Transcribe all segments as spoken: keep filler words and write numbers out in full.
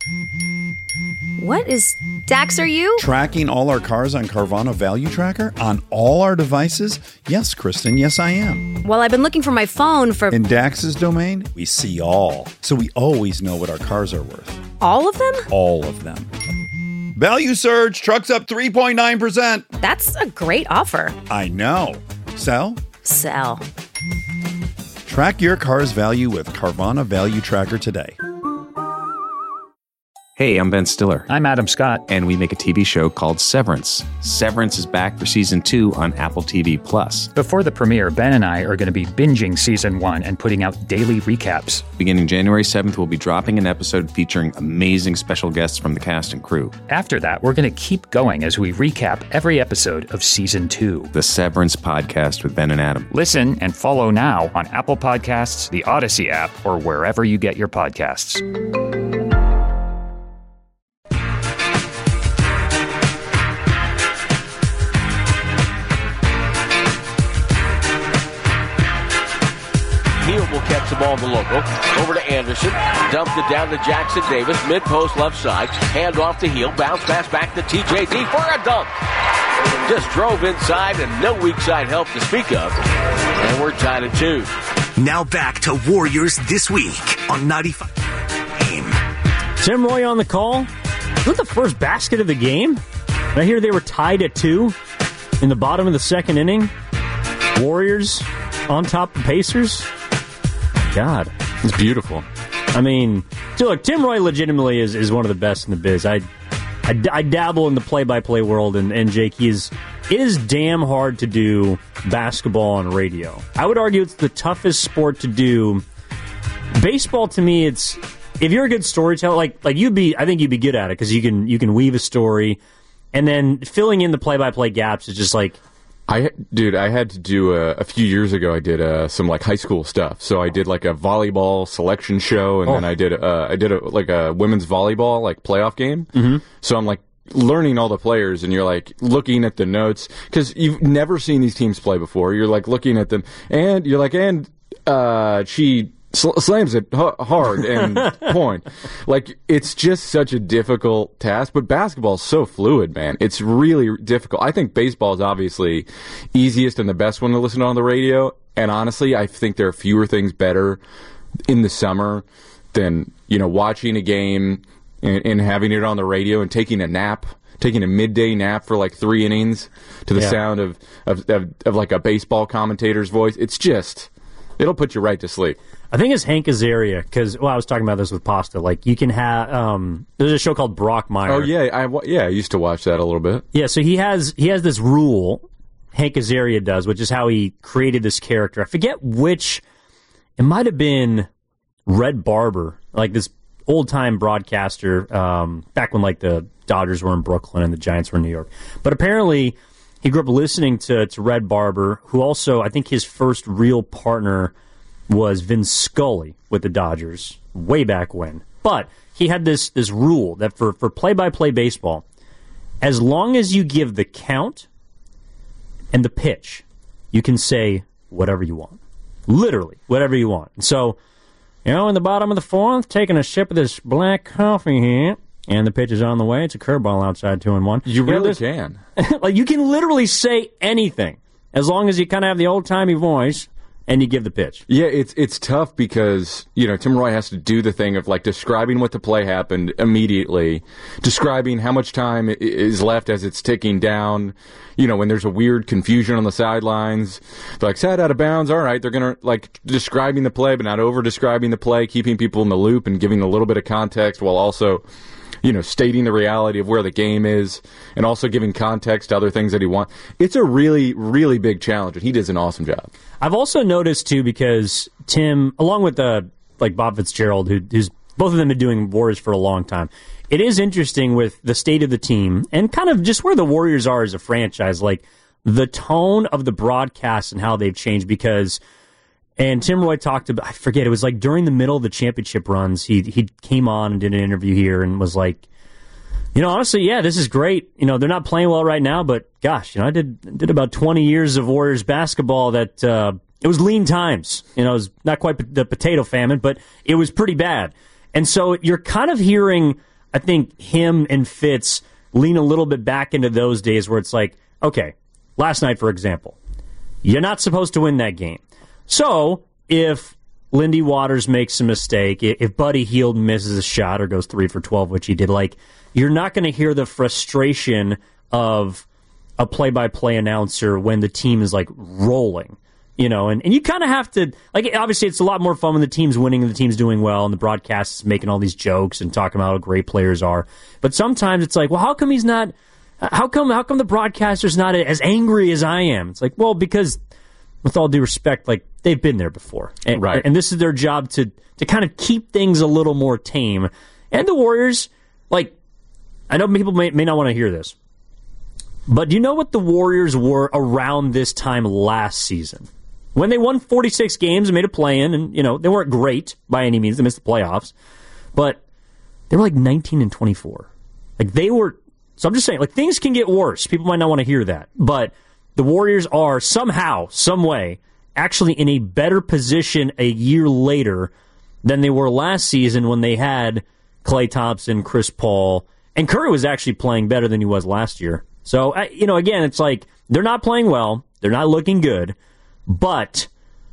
What is... Dax, are you? Tracking all our cars on Carvana Value Tracker on all our devices? Yes, Kristen, yes I am. Well, I've been looking for my phone for... In Dax's domain, we see all. So we always know what our cars are worth. All of them? All of them. Value surge, trucks up three point nine percent. That's a great offer. I know. Sell? Sell. Track your car's value with Carvana Value Tracker today. Hey, I'm Ben Stiller. I'm Adam Scott. And we make a T V show called Severance. Severance is back for season two on Apple T V Plus. Before the premiere, Ben and I are going to be binging season one and putting out daily recaps. Beginning January seventh, we'll be dropping an episode featuring amazing special guests from the cast and crew. After that, we're going to keep going as we recap every episode of season two. The Severance Podcast with Ben and Adam. Listen and follow now on Apple Podcasts, the Odyssey app, or wherever you get your podcasts. Will catch the ball in the local. Over to Anderson. Dumped it down to Jackson Davis. Mid-post left side. Hand off to Heel. Bounce pass back to T J D for a dunk. Just drove inside and no weak side help to speak of. And we're tied at two. Now back to Warriors This Week on ninety-five Game. Tim Roye on the call. Was that the first basket of the game? I hear they were tied at two in the bottom of the second inning. Warriors on top of Pacers. God, it's beautiful. I mean, so look, Tim Roye legitimately is, is one of the best in the biz. I, I, I dabble in the play-by-play world, and, and Jake, he is, it is damn hard to do basketball on radio. I would argue it's the toughest sport to do. Baseball, to me, it's if you're a good storyteller, like like you'd be, I think you'd be good at it because you can you can weave a story, and then filling in the play-by-play gaps is just like. I dude, I had to do a, a few years ago. I did uh, some like high school stuff. So I did like a volleyball selection show, and oh. then I did uh, I did a, like a women's volleyball like playoff game. Mm-hmm. So I'm like learning all the players, and you're like looking at the notes because you've never seen these teams play before. You're like looking at them, and you're like, and uh, she. Sl- slams it h- hard and point. Like, it's just such a difficult task, but basketball is so fluid, man. It's really difficult. I think baseball is obviously easiest and the best one to listen to on the radio, and honestly, I think there are fewer things better in the summer than, you know, watching a game and, and having it on the radio and taking a nap. Taking a midday nap for like three innings to the yeah. sound of, of, of, of like a baseball commentator's voice. It's just, it'll put you right to sleep. I think it's Hank Azaria, because, well, I was talking about this with Pasta. Like, you can have, um, there's a show called Brock Meyer. Oh, yeah, I, yeah, I used to watch that a little bit. Yeah, so he has he has this rule, Hank Azaria does, which is how he created this character. I forget which, it might have been Red Barber, like this old-time broadcaster, um, back when, like, the Dodgers were in Brooklyn and the Giants were in New York. But apparently, he grew up listening to, to Red Barber, who also, I think his first real partner was Vince Scully with the Dodgers way back when. But he had this this rule that for, for play-by-play baseball, as long as you give the count and the pitch, you can say whatever you want. Literally, whatever you want. So, you know, in the bottom of the fourth, taking a sip of this black coffee here, and the pitch is on the way. It's a curveball outside, two and one. You, you really can. Like, you can literally say anything, as long as you kind of have the old-timey voice. And you give the pitch. Yeah, it's it's tough because, you know, Tim Roye has to do the thing of, like, describing what the play happened immediately, describing how much time is left as it's ticking down, you know, when there's a weird confusion on the sidelines. They're like, set out of bounds, all right. They're going to, like, describing the play, but not over-describing the play, keeping people in the loop and giving a little bit of context while also, you know, stating the reality of where the game is and also giving context to other things that he wants. It's a really, really big challenge, and he does an awesome job. I've also noticed, too, because Tim, along with uh, like Bob Fitzgerald, who, who's both of them have been doing Warriors for a long time, it is interesting with the state of the team and kind of just where the Warriors are as a franchise, like the tone of the broadcast and how they've changed because, and Tim Roye talked about, I forget, it was like during the middle of the championship runs, he he came on and did an interview here and was like, you know, honestly, yeah, this is great. You know, they're not playing well right now, but gosh, you know, I did did about twenty years of Warriors basketball that uh, it was lean times. You know, it was not quite the potato famine, but it was pretty bad. And so you're kind of hearing I think him and Fitz lean a little bit back into those days where it's like, okay, last night, for example, you're not supposed to win that game. So if Lindy Waters makes a mistake, if Buddy Hield misses a shot or goes three for twelve, which he did, like, you're not going to hear the frustration of a play-by-play announcer when the team is, like, rolling. You know, and, and you kind of have to, like, obviously it's a lot more fun when the team's winning and the team's doing well and the broadcast is making all these jokes and talking about how great players are. But sometimes it's like, well, how come he's not, how come, how come the broadcaster's not as angry as I am? It's like, well, because with all due respect, like, they've been there before. And, right. and this is their job to, to kind of keep things a little more tame. And the Warriors, like, I know people may, may not want to hear this, but do you know what the Warriors were around this time last season? When they won forty-six games and made a play-in, and, you know, they weren't great by any means. They missed the playoffs. But they were like nineteen and twenty-four. Like, they were... So I'm just saying, like, things can get worse. People might not want to hear that. But the Warriors are somehow, some way, actually in a better position a year later than they were last season when they had Klay Thompson, Chris Paul, and Curry was actually playing better than he was last year. So, you know, again, it's like, they're not playing well. They're not looking good. But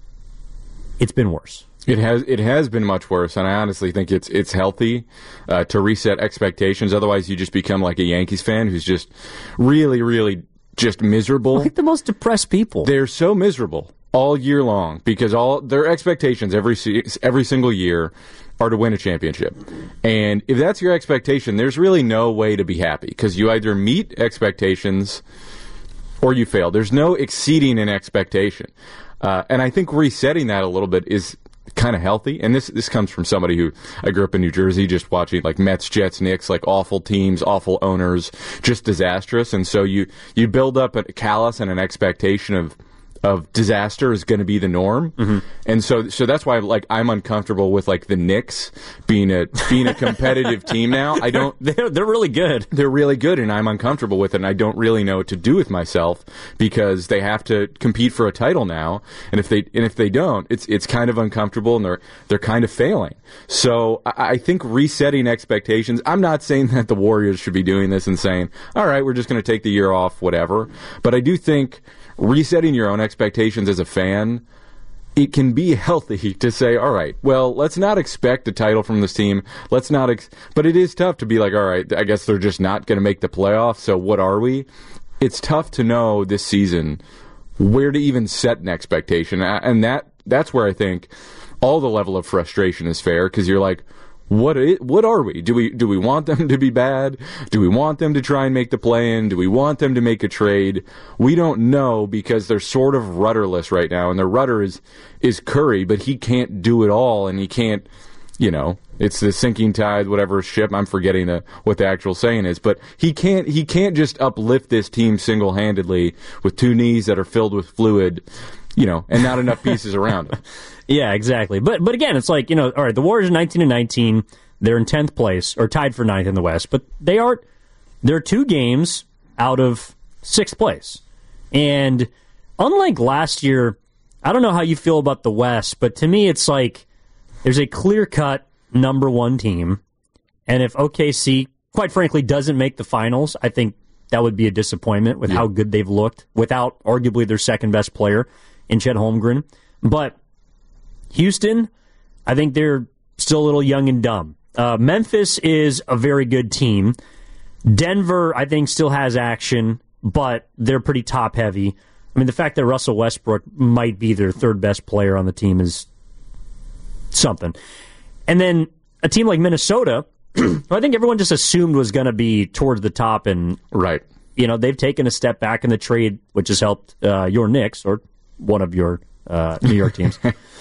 it's been worse. It has it has been much worse, and I honestly think it's it's healthy uh, to reset expectations. Otherwise, you just become like a Yankees fan who's just really, really just miserable. Like the most depressed people. They're so miserable all year long because all their expectations every every single year are to win a championship. And if that's your expectation, there's really no way to be happy because you either meet expectations or you fail. There's no exceeding an expectation. Uh, and I think resetting that a little bit is kind of healthy. And this this comes from somebody who, I grew up in New Jersey just watching like Mets, Jets, Knicks, like awful teams, awful owners, just disastrous. And so you, you build up a callous and an expectation of of disaster is going to be the norm. Mm-hmm. And so so that's why like I'm uncomfortable with like the Knicks being a being a competitive team now. I don't they're, they're really good. They're really good and I'm uncomfortable with it and I don't really know what to do with myself because they have to compete for a title now and if they and if they don't, it's it's kind of uncomfortable and they're they're kind of failing. So I, I think resetting expectations, I'm not saying that the Warriors should be doing this and saying, all right, we're just going to take the year off, whatever. But I do think resetting your own expectations as a fan, it can be healthy to say, all right, well, let's not expect a title from this team. Let's not, ex-. But it is tough to be like, all right, I guess they're just not going to make the playoffs. So what are we? It's tough to know this season where to even set an expectation. And that that's where I think all the level of frustration is fair because you're like, What is, what are we? Do we do we want them to be bad? Do we want them to try and make the play-in? Do we want them to make a trade? We don't know because they're sort of rudderless right now, and their rudder is is Curry, but he can't do it all, and he can't, you know, it's the sinking tide, whatever ship. I'm forgetting the, what the actual saying is, but he can't he can't just uplift this team single-handedly with two knees that are filled with fluid, you know, and not enough pieces around him. Yeah, exactly. But but again, it's like, you know, all right, the Warriors are nineteen and nineteen. They're in tenth place, or tied for ninth in the West, but they are they're two games out of sixth place. And unlike last year, I don't know how you feel about the West, but to me it's like there's a clear-cut number one team. And if O K C, quite frankly, doesn't make the finals, I think that would be a disappointment with yeah. how good they've looked without arguably their second-best player in Chet Holmgren. But Houston, I think they're still a little young and dumb. Uh, Memphis is a very good team. Denver, I think, still has action, but they're pretty top-heavy. I mean, the fact that Russell Westbrook might be their third-best player on the team is something. And then a team like Minnesota, who I think everyone just assumed was going to be towards the top, and right, you know, they've taken a step back in the trade, which has helped uh, your Knicks, or one of your uh, New York teams.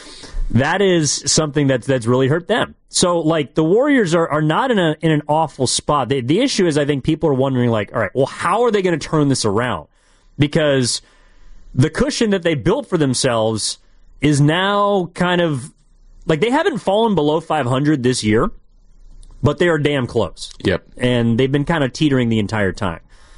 That is something that's that's really hurt them. So, like, the Warriors are, are not in a in an awful spot. They, the issue is, I think people are wondering, like, all right, well, how are they going to turn this around? Because the cushion that they built for themselves is now kind of, like, they haven't fallen below five hundred this year, but they are damn close. Yep. And they've been kind of teetering the entire time.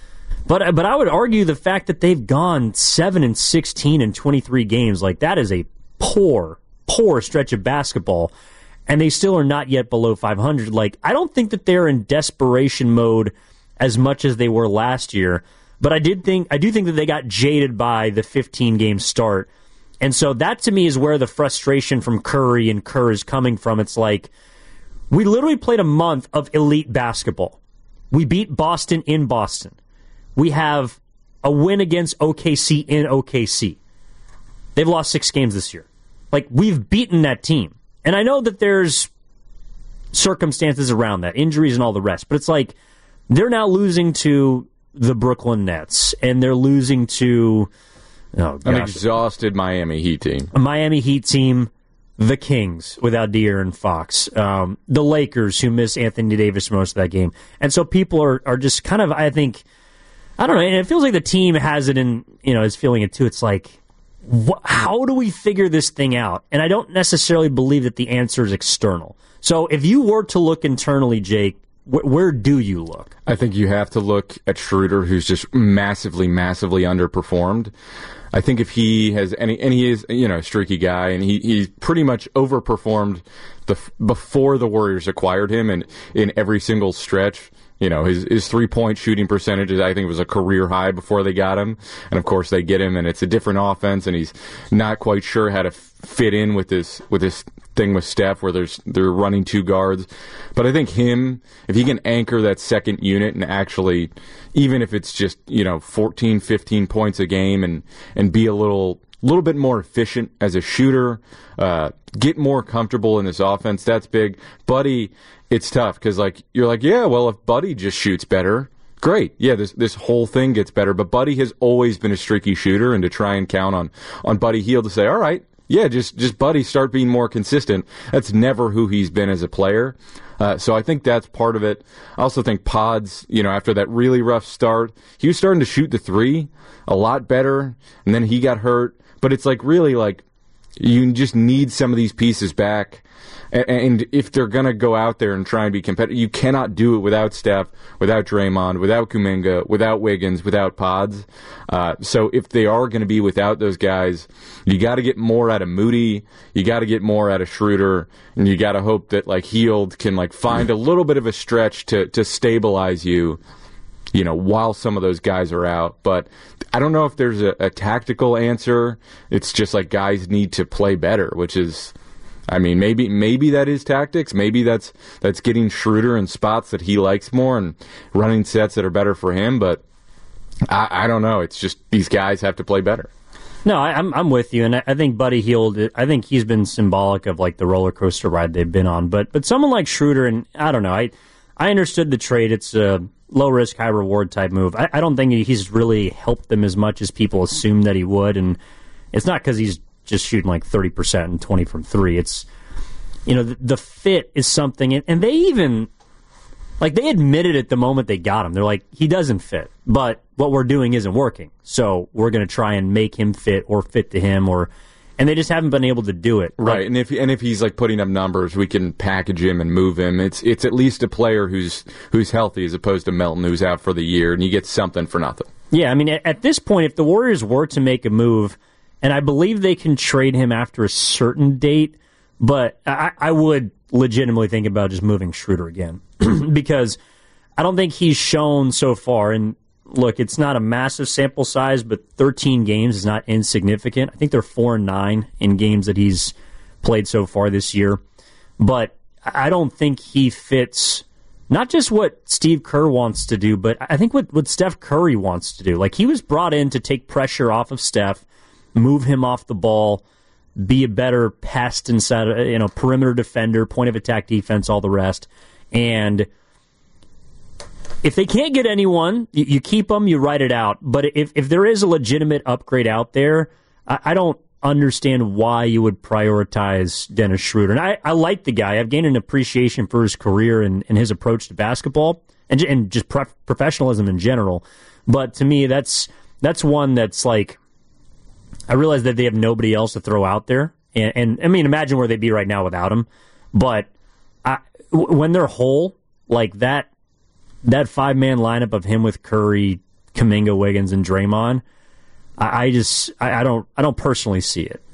But but I would argue the fact that they've gone seven and sixteen in twenty-three games, like, that is a poor, poor stretch of basketball. and they still are not yet below five hundred. Like, I don't think that they're in desperation mode as much as they were last year, but I did think I do think that they got jaded by the fifteen game start. And so that to me is where the frustration from Curry and Kerr is coming from. It's like, we literally played a month of elite basketball. We beat Boston in Boston. We have a win against O K C in O K C. They've lost six games this year. Like, we've beaten that team. And I know that there's circumstances around that, injuries and all the rest, but it's like, they're now losing to the Brooklyn Nets, and they're losing to oh, an exhausted Miami Heat team. A Miami Heat team, the Kings without De'Aaron Fox, um, the Lakers who miss Anthony Davis most of that game. And so people are, are just kind of, I think, I don't know, and it feels like the team has it in, you know, is feeling it too. It's like, wh- how do we figure this thing out? And I don't necessarily believe that the answer is external. So if you were to look internally, Jake, wh- where do you look? I think you have to look at Schroeder, who's just massively, massively underperformed. I think if he has any, and he is, you know, a streaky guy, and he, he pretty much overperformed the before the Warriors acquired him, and in every single stretch. You know, his his three-point shooting percentage, I think, was a career high before they got him. And, of course, they get him, and it's a different offense, and he's not quite sure how to fit in with this with this thing with Steph where there's they're running two guards. But I think him, if he can anchor that second unit and actually, even if it's just, you know, fourteen, fifteen points a game and, and be a little little bit more efficient as a shooter, uh, get more comfortable in this offense, that's big. Buddy, it's tough because, like, you're like, yeah, well, if Buddy just shoots better, great. Yeah, this this whole thing gets better. But Buddy has always been a streaky shooter, and to try and count on, on Buddy Hield to say, all right, yeah, just, just Buddy, start being more consistent. That's never who he's been as a player. Uh, so I think that's part of it. I also think Pods, you know, after that really rough start, he was starting to shoot the three a lot better, and then he got hurt. But it's like really like you just need some of these pieces back. And if they're going to go out there and try and be competitive, you cannot do it without Steph, without Draymond, without Kuminga, without Wiggins, without Pods. Uh, so if they are going to be without those guys, you got to get more out of Moody, you got to get more out of Schroeder, and you got to hope that like Hield can like find a little bit of a stretch to to stabilize you, you know, while some of those guys are out. But I don't know if there's a, a tactical answer. It's just like guys need to play better, which is, I mean, maybe maybe that is tactics. Maybe that's that's getting Schroeder in spots that he likes more and running sets that are better for him. But I, I don't know. It's just these guys have to play better. No, I, I'm I'm with you, and I, I think Buddy Hield, I think he's been symbolic of like the roller coaster ride they've been on. But but someone like Schroeder, and I don't know, I I understood the trade. It's a low risk, high reward type move. I, I don't think he's really helped them as much as people assume that he would, and it's not because he's just shooting like thirty percent and twenty from three. It's, you know, the, the fit is something, and, and they even, like, they admitted it the moment they got him. They're like, he doesn't fit, but what we're doing isn't working, so we're going to try and make him fit or fit to him, or, and they just haven't been able to do it. Right, like, and if and if he's like putting up numbers, we can package him and move him. It's it's at least a player who's who's healthy as opposed to Melton, who's out for the year, and you get something for nothing. Yeah, I mean, at, at this point, if the Warriors were to make a move, and I believe they can trade him after a certain date, but I, I would legitimately think about just moving Schroeder again because I don't think he's shown so far. And look, it's not a massive sample size, but thirteen games is not insignificant. I think they're four and nine in games that he's played so far this year. But I don't think he fits not just what Steve Kerr wants to do, but I think what, what Steph Curry wants to do. Like, he was brought in to take pressure off of Steph, move him off the ball, be a better pest inside, you know, perimeter defender, point of attack defense, all the rest. And if they can't get anyone, you, you keep them, you write it out. But if, if there is a legitimate upgrade out there, I, I don't understand why you would prioritize Dennis Schroeder. And I, I like the guy. I've gained an appreciation for his career and, and his approach to basketball and, and just pre- professionalism in general. But to me, that's that's one that's like, I realize that they have nobody else to throw out there. And, and I mean, imagine where they'd be right now without him. But I, w- when they're whole, like that, that five-man lineup of him with Curry, Kuminga, Wiggins, and Draymond, I, I just I, I don't I don't personally see it.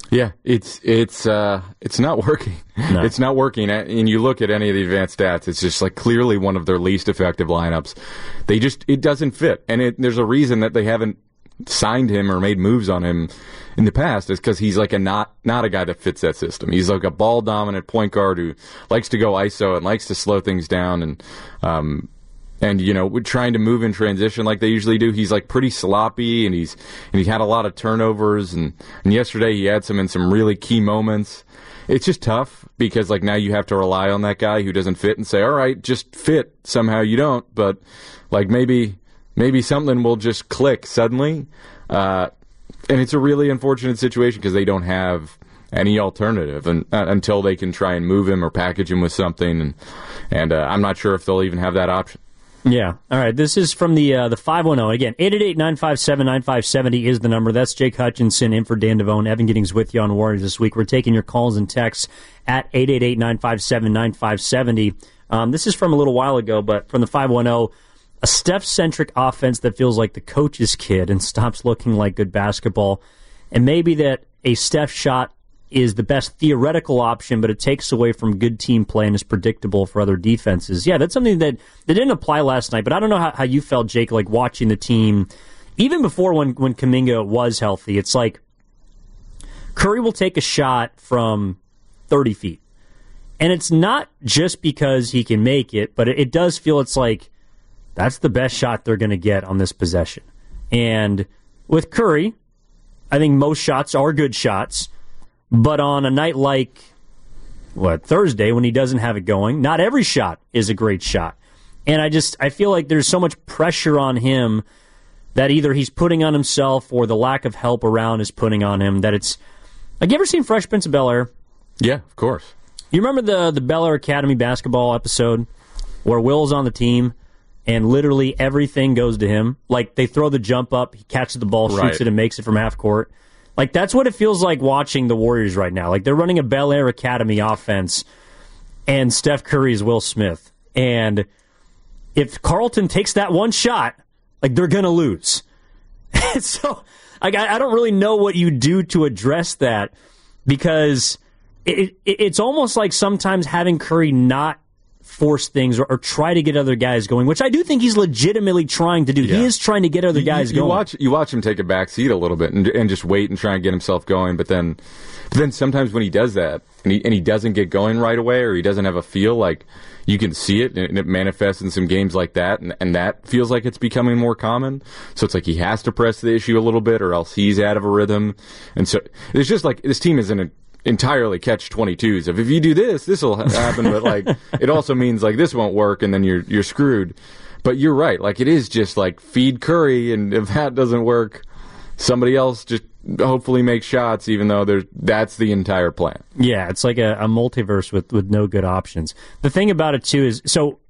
Yeah, it's it's uh, it's not working. No. It's not working. And you look at any of the advanced stats, it's just like clearly one of their least effective lineups. They just it doesn't fit, and it, there's a reason that they haven't signed him or made moves on him in the past. Is because he's like a not not a guy that fits that system. He's like a ball dominant point guard who likes to go I S O and likes to slow things down and. Um, And, you know, we're trying to move in transition like they usually do. He's, like, pretty sloppy, and he's and he had a lot of turnovers. And, and yesterday he had some in some really key moments. It's just tough because, like, now you have to rely on that guy who doesn't fit and say, all right, just fit. Somehow you don't. But, like, maybe maybe something will just click suddenly. Uh, and it's a really unfortunate situation because they don't have any alternative and, uh, until they can try and move him or package him with something. And, and uh, I'm not sure if they'll even have that option. Yeah. All right. This is from the uh, the five one zero. Again, eight eight eight, nine five seven, nine five seven zero is the number. That's Jake Hutchinson in for Dan Devone. Evan Giddings with you on Warriors this week. We're taking your calls and texts at eight eight eight, nine five seven, nine five seven zero. Um, this is from a little while ago, but from the five one zero, a Steph-centric offense that feels like the coach's kid and stops looking like good basketball. And maybe that a Steph shot is the best theoretical option, but it takes away from good team play and is predictable for other defenses. Yeah, that's something that, that didn't apply last night, but I don't know how, how you felt, Jake, like watching the team, even before when, when Kuminga was healthy. It's like Curry will take a shot from thirty feet. And it's not just because he can make it, but it, it does feel it's like that's the best shot they're going to get on this possession. And with Curry, I think most shots are good shots. But on a night like, what, Thursday, when he doesn't have it going, not every shot is a great shot. And I just, I feel like there's so much pressure on him that either he's putting on himself or the lack of help around is putting on him that it's, like, you ever seen Fresh Prince of Bel-Air? Yeah, of course. You remember the, the Bel-Air Academy basketball episode where Will's on the team and literally everything goes to him? Like, they throw the jump up, he catches the ball, shoots right. it, and makes it from half court. Like, that's what it feels like watching the Warriors right now. Like, they're running a Bel-Air Academy offense, and Steph Curry is Will Smith. And if Carlton takes that one shot, like, they're going to lose. So, like, I, I don't really know what you do to address that because it, it, it's almost like sometimes having Curry not force things or, or try to get other guys going, which I do think he's legitimately trying to do. Yeah. He is trying to get other guys you, you going. Watch, you watch him take a back seat a little bit and, and just wait and try and get himself going, but then but then sometimes when he does that and he, and he doesn't get going right away or he doesn't have a feel, like you can see it and it manifests in some games like that, and, and that feels like it's becoming more common. So it's like he has to press the issue a little bit or else he's out of a rhythm. And so it's just like this team isn't a entirely catch twenty-twos of if you do this, this will happen, but like it also means like this won't work and then you're you're screwed. But you're right, like it is just like feed Curry, and if that doesn't work, somebody else just hopefully makes shots, even though there's that's the entire plan. Yeah, it's like a, a multiverse with, with no good options. The thing about it too is, so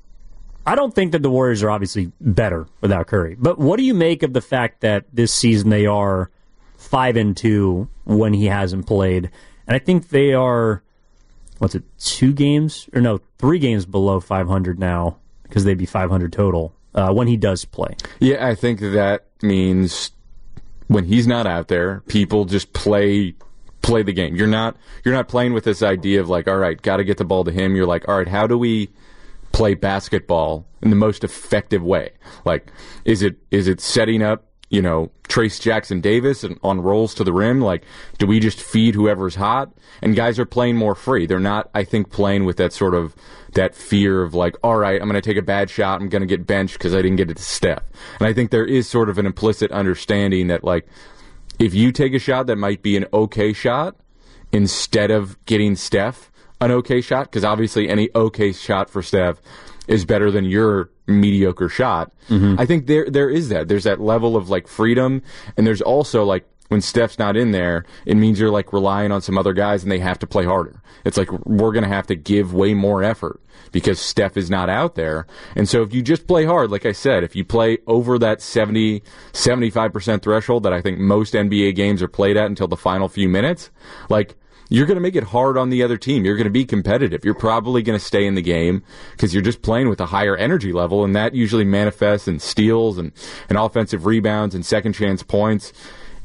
I don't think that the Warriors are obviously better without Curry, but what do you make of the fact that this season they are five and two when he hasn't played? And I think they are, what's it, two games? Or no, three games below five hundred now, because they'd be five hundred total uh, when he does play. Yeah, I think that means when he's not out there, people just play play the game. You're not you're not playing with this idea of like, all right, got to get the ball to him. You're like, all right, how do we play basketball in the most effective way? Like, is it is it setting up, you know, Trace Jackson Davis and on rolls to the rim? Like, do we just feed whoever's hot? And guys are playing more free. They're not, I think, playing with that sort of, that fear of like, all right, I'm going to take a bad shot. I'm going to get benched because I didn't get it to Steph. And I think there is sort of an implicit understanding that like, if you take a shot that might be an okay shot instead of getting Steph an okay shot, because obviously any okay shot for Steph is better than your mediocre shot. Mm-hmm. I think there there is that. There's that level of like freedom, and there's also like when Steph's not in there, it means you're like relying on some other guys and they have to play harder. It's like we're going to have to give way more effort because Steph is not out there. And so if you just play hard, like I said, if you play over that seventy, seventy-five percent threshold that I think most N B A games are played at until the final few minutes, like you're going to make it hard on the other team. You're going to be competitive. You're probably going to stay in the game because you're just playing with a higher energy level, and that usually manifests in steals and, and offensive rebounds and second chance points.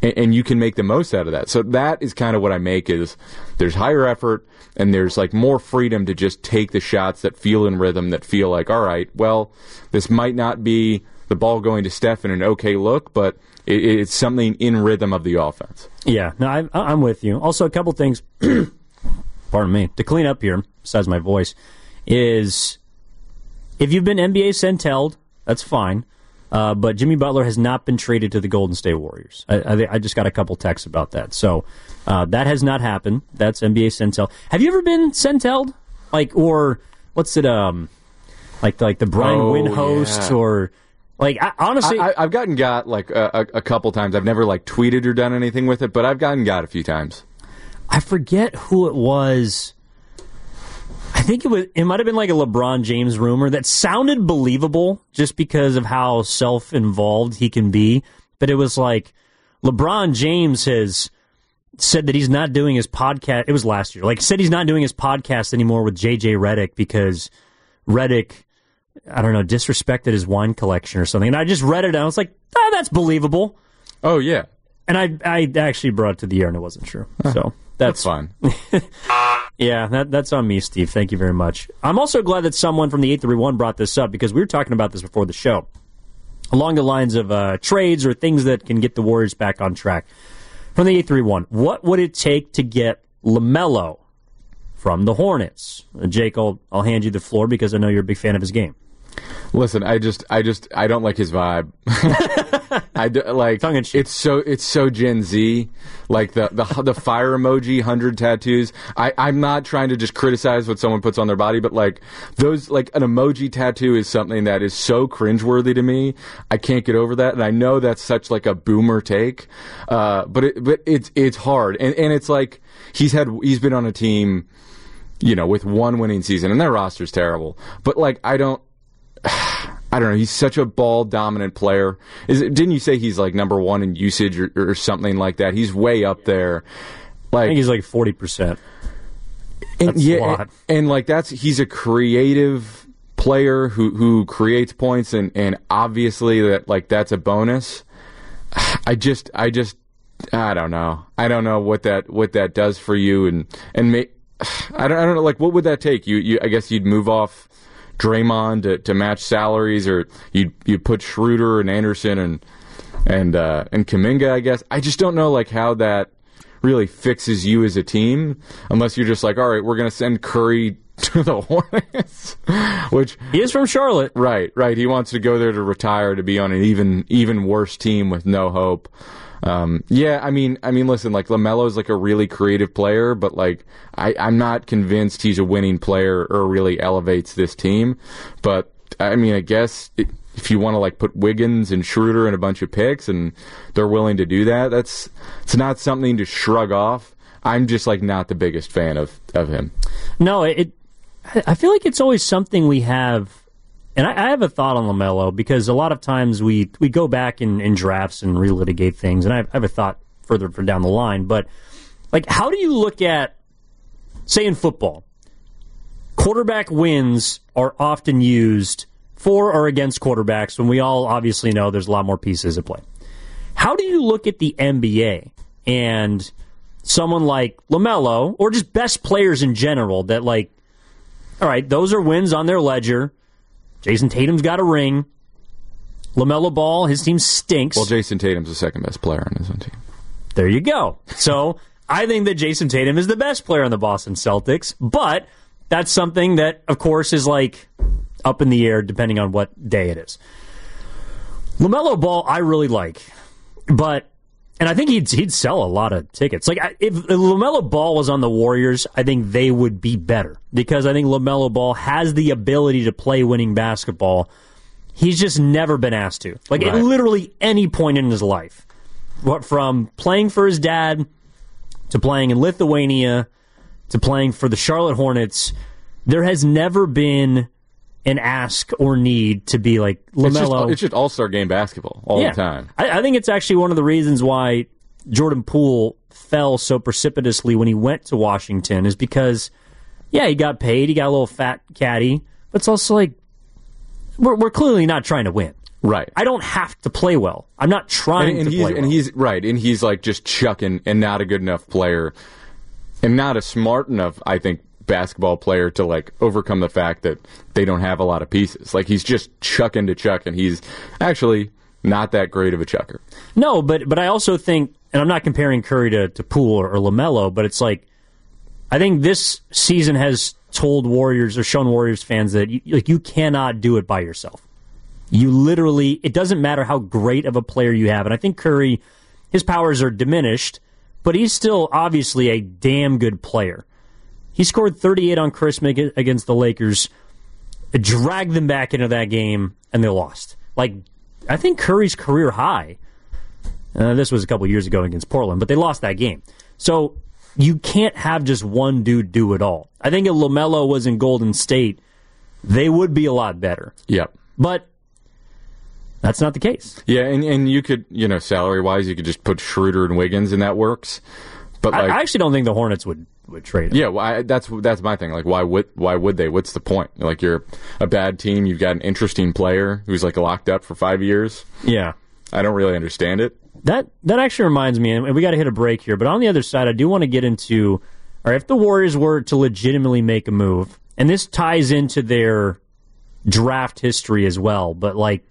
and, and you can make the most out of that. So that is kind of what I make is there's higher effort and there's like more freedom to just take the shots that feel in rhythm, that feel like, all right, well, this might not be the ball going to Steph in an okay look, but it, it's something in rhythm of the offense. Yeah, no, I, I'm with you. Also, a couple things, pardon me, to clean up here, besides my voice, is if you've been N B A centelled, that's fine. Uh, but Jimmy Butler has not been traded to the Golden State Warriors. I, I, I just got a couple texts about that. So uh, that has not happened. That's N B A centelled. Have you ever been centelled? Like, or what's it, um, like, like the Brian Oh, Windhost yeah. or... Like, I, honestly... I, I've gotten got, like, a, a, a couple times. I've never, like, tweeted or done anything with it, but I've gotten got a few times. I forget who it was. I think it was. It might have been like a LeBron James rumor that sounded believable just because of how self-involved he can be. But it was like, LeBron James has said that he's not doing his podcast. It was last year. Like, said he's not doing his podcast anymore with J J Redick because Redick... I don't know, disrespected his wine collection or something. And I just read it and I was like, oh, that's believable. Oh, yeah. And I I actually brought it to the air and it wasn't true. So that's, That's fine. yeah, that, that's on me, Steve. Thank you very much. I'm also glad that someone from the eight three one brought this up because we were talking about this before the show. Along the lines of uh, trades or things that can get the Warriors back on track. From the eight three one, what would it take to get LaMelo from the Hornets? Uh, Jake, I'll, I'll hand you the floor because I know you're a big fan of his game. Listen, I just, I just, I don't like his vibe. I do, like Tongue in cheek. it's so, it's so Gen Z. Like the the the fire emoji, hundred tattoos. I, I'm not trying to just criticize what someone puts on their body, but like those, like an emoji tattoo is something that is so cringeworthy to me. I can't get over that, and I know that's such like a boomer take. Uh, but it, but it's it's hard, and and it's like he's had he's been on a team, you know, with one winning season, and their roster's terrible. But like I don't. I don't know. He's such a ball-dominant player. Is it, didn't you say he's like number one in usage or, or something like that? He's way up there. Like I think he's like forty percent. and, That's yeah, a lot. And, and like that's he's a creative player who who creates points, and, and obviously that like that's a bonus. I just I just I don't know. I don't know what that what that does for you, and and may, I don't I don't know. Like what would that take you? You I guess you'd move off Draymond to, to match salaries, or you you put Schroeder and Anderson and and uh, and Kuminga. I guess I just don't know like how that really fixes you as a team, unless you're just like, all right, we're gonna send Curry to the Hornets, which He is from Charlotte. right, right. He wants to go there to retire to be on an even even worse team with no hope. Um, yeah, I mean, I mean, listen, like LaMelo's like a really creative player, but like I, I'm not convinced he's a winning player or really elevates this team. But I mean, I guess it, if you want to like put Wiggins and Schroeder and a bunch of picks, and they're willing to do that, that's it's not something to shrug off. I'm just like not the biggest fan of of him. No, it. I feel like it's always something we have. And I, I have a thought on LaMelo because a lot of times we, we go back in, in drafts and relitigate things, and I have, I have a thought further for down the line. But, like, how do you look at, say in football, quarterback wins are often used for or against quarterbacks when we all obviously know there's a lot more pieces at play. How do you look at the N B A and someone like LaMelo, or just best players in general that, like, all right, those are wins on their ledger. Jason Tatum's got a ring. LaMelo Ball, his team stinks. Well, Jason Tatum's the second best player on his own team. There you go. So I think that Jason Tatum is the best player on the Boston Celtics, but that's something that, of course, is like up in the air depending on what day it is. LaMelo Ball, I really like, but and I think he'd he'd sell a lot of tickets. Like if LaMelo Ball was on the Warriors, I think they would be better because I think LaMelo Ball has the ability to play winning basketball. He's just never been asked to. Like Right. at literally any point in his life. What from playing for his dad to playing in Lithuania to playing for the Charlotte Hornets, there has never been an ask or need to be like LaMelo. It's just, it's just all-star game basketball all Yeah. the time. I, I think it's actually one of the reasons why Jordan Poole fell so precipitously when he went to Washington is because, yeah, he got paid, he got a little fat caddy, but it's also like we're, we're clearly not trying to win. Right. I don't have to play well. I'm not trying and, and to he's, play well. And he's right, and he's like just chucking and not a good enough player, and not a smart enough, I think, basketball player to like overcome the fact that they don't have a lot of pieces. Like he's just chucking to chuck, and he's actually not that great of a chucker. No, but but I also think, and I'm not comparing Curry to, to Poole or, or LaMelo, but it's like, I think this season has told Warriors or shown Warriors fans that you, like you cannot do it by yourself. You literally, it doesn't matter how great of a player you have. And I think Curry, his powers are diminished, but he's still obviously a damn good player. He scored thirty-eight on Christmas against the Lakers, dragged them back into that game, and they lost. Like, I think Curry's career high. Uh, this was a couple years ago against Portland, but they lost that game. So you can't have just one dude do it all. I think if LaMelo was in Golden State, they would be a lot better. Yep. But that's not the case. Yeah, and, and you could, you know, salary-wise, you could just put Schroeder and Wiggins, and that works. But like, I, I actually don't think the Hornets would, would trade him. Yeah, well, I, that's that's my thing. Like, why would why would they? What's the point? Like, you're a bad team. You've got an interesting player who's like locked up for five years. Yeah, I don't really understand it. That that actually reminds me, and we got to hit a break here. But on the other side, I do want to get into, or if the Warriors were to legitimately make a move, and this ties into their draft history as well. But like,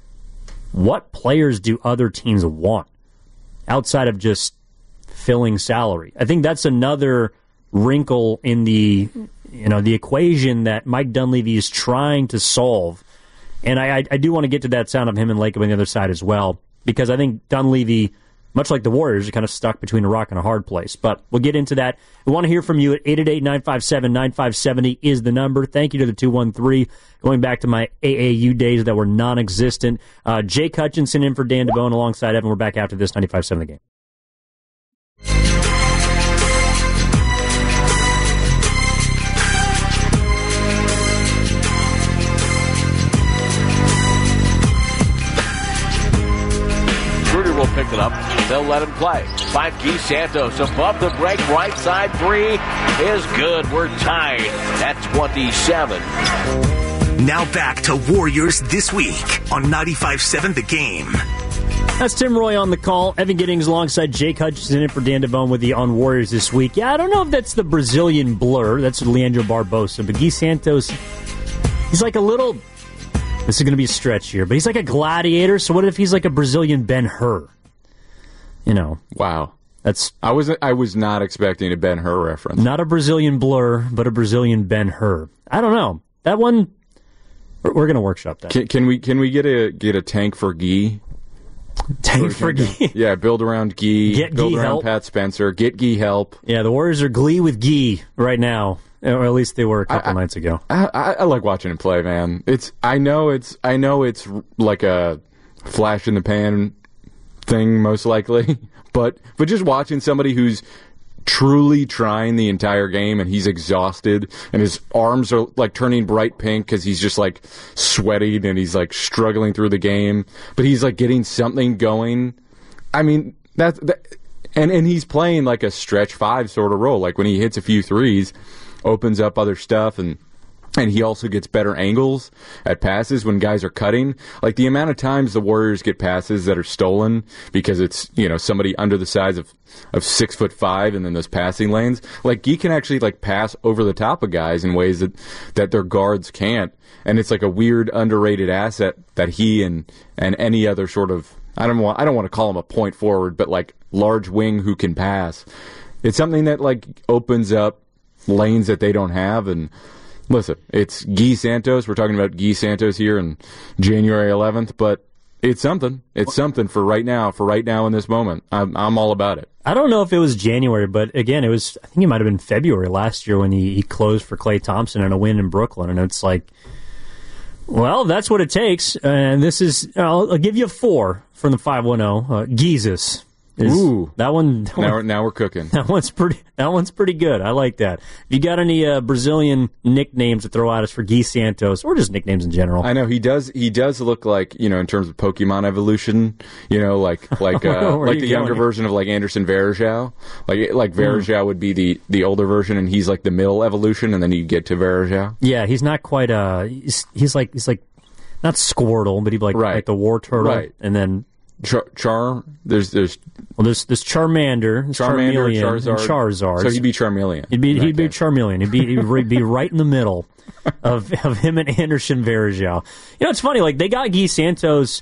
what players do other teams want outside of just filling salary? I think that's another wrinkle in the you know the equation that Mike Dunleavy is trying to solve. And I, I, I do want to get to that sound of him and Lacob on the other side as well, because I think Dunleavy, much like the Warriors, are kind of stuck between a rock and a hard place. But we'll get into that. We want to hear from you at eight eight eight, nine five seven, nine five seven zero is the number. Thank you to the two one three. Going back to my A A U days that were non-existent. Uh, Jake Hutchinson in for Dan DeBone alongside Evan. We're back after this ninety-five point seven The Game. Will pick it up. They'll let him play. Find Guy Santos above the break. Right side three is good. We're tied at twenty-seven. Now back to Warriors This Week on ninety-five point seven The Game. That's Tim Roy on the call. Evan Giddings alongside Jake Hutchinson in for Dan DeBone with you on Warriors This Week. Yeah, I don't know if that's the Brazilian blur. That's Leandro Barbosa. But Guy Santos, he's like a little... This is going to be a stretch here, but he's like a gladiator, so what if he's like a Brazilian Ben-Hur? You know. Wow. That's I was I was not expecting a Ben-Hur reference. Not a Brazilian blur, but a Brazilian Ben-Hur. I don't know. That one, we're, we're going to workshop that. Can, can we can we get a get a tank for Guy? Tank for Guy? Yeah, build around Guy. Get build Guy around help. Pat Spencer. Get Guy help. Yeah, the Warriors are glee with Guy right now. Or at least they were a couple I, nights ago. I, I, I like watching him play, man. It's I know it's I know it's like a flash in the pan thing, most likely. But but just watching somebody who's truly trying the entire game and he's exhausted and his arms are like turning bright pink because he's just like sweating and he's like struggling through the game, but he's like getting something going. I mean that's that, and and he's playing like a stretch five sort of role. Like when he hits a few threes, opens up other stuff, and and he also gets better angles at passes when guys are cutting. Like the amount of times the Warriors get passes that are stolen because it's, you know, somebody under the size of, of six foot five and then those passing lanes. Like Guy can actually like pass over the top of guys in ways that, that their guards can't. And it's like a weird underrated asset that he and, and any other sort of, I don't want I don't want to call him a point forward, but like large wing who can pass. It's something that like opens up lanes that they don't have. And listen, it's Guy Santos. We're talking about Guy Santos here on January eleventh, but it's something. It's something for right now, for right now in this moment. I'm, I'm all about it. I don't know if it was January, but again, it was, I think it might have been February last year when he, he closed for Klay Thompson in a win in Brooklyn. And it's like, well, that's what it takes. And this is, I'll, I'll give you a four from the five one zero. Uh, Geezus. Is, Ooh, that one. That now, one, we're, now we're cooking. That one's pretty. That one's pretty good. I like that. If you got any uh, Brazilian nicknames to throw at us for Guy Santos, or just nicknames in general? I know he does. He does look like, you know, in terms of Pokemon evolution, you know, like like uh, like the younger here? version of like Anderson Varejao. Like like Varejao mm. would be the, the older version, and he's like the middle evolution, and then you get to Varejao. Yeah, he's not quite. Uh, he's, he's like he's like. not Squirtle, but he'd be like, Right. like the War Turtle. Right. And then Char, Char there's there's well, there's this Charmander, this Charmander, Charmeleon, Charizard. and Charizard. So he'd be Charmeleon. He'd be in that he'd be case. Charmeleon. He'd be he'd re- be right in the middle of of him and Anderson Varejao. You know, it's funny. Like they got Guy Santos.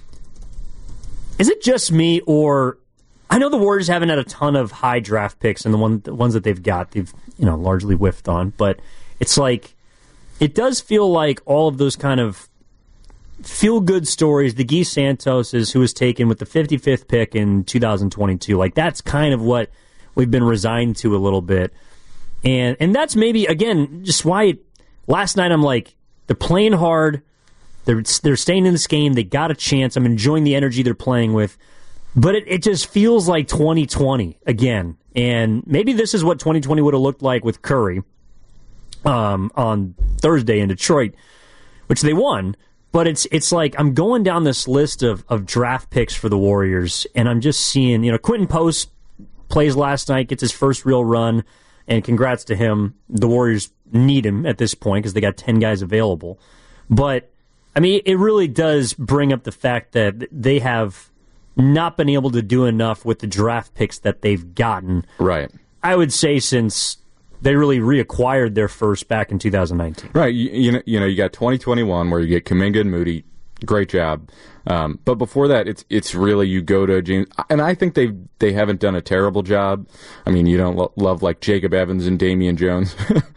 Is it just me, or I know the Warriors haven't had a ton of high draft picks, and the one the ones that they've got, they've you know largely whiffed on. But it's like it does feel like all of those kind of feel-good stories, the Guy Santoses, who was taken with the fifty-fifth pick in two thousand twenty-two, like that's kind of what we've been resigned to a little bit. And and that's maybe, again, just why it, last night I'm like, they're playing hard, they're, they're staying in this game, they got a chance, I'm enjoying the energy they're playing with, but it, it just feels like twenty twenty again. And maybe this is what twenty twenty would have looked like with Curry um, on Thursday in Detroit, which they won. But it's it's like I'm going down this list of, of draft picks for the Warriors, and I'm just seeing, you know, Quentin Post plays last night, gets his first real run, and congrats to him. The Warriors need him at this point because they got ten guys available. But, I mean, it really does bring up the fact that they have not been able to do enough with the draft picks that they've gotten. Right. I would say since they really reacquired their first back in two thousand nineteen. Right. You, you know, you know, you got twenty twenty-one where you get Kuminga and Moody. Great job. Um, but before that, it's it's really you go to James, and I think they they haven't done a terrible job. I mean, you don't lo- love like Jacob Evans and Damian Jones,